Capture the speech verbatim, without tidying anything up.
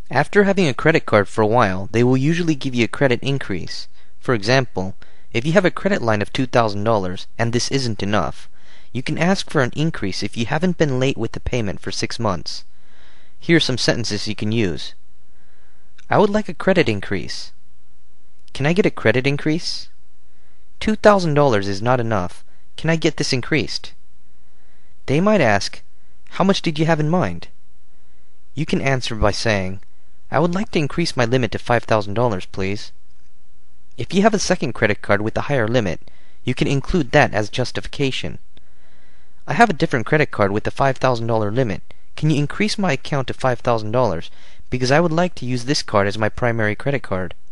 After having a credit card for a while, they will usually give you a credit increase. For example, if you have a credit line of two thousand dollars and this isn't enough, you can ask for an increase if you haven't been late with the payment for six months. Here are some sentences you can use. I would like a credit increase. Can I get a credit increase? two thousand dollars is not enough. Can I get this increased? They might ask, how much did you have in mind? You can answer by saying, I would like to increase my limit to five thousand dollars, please. If you have a second credit card with a higher limit, you can include that as justification. I have a different credit card with a five thousand dollars limit. Can you increase my account to five thousand dollars because I would like to use this card as my primary credit card?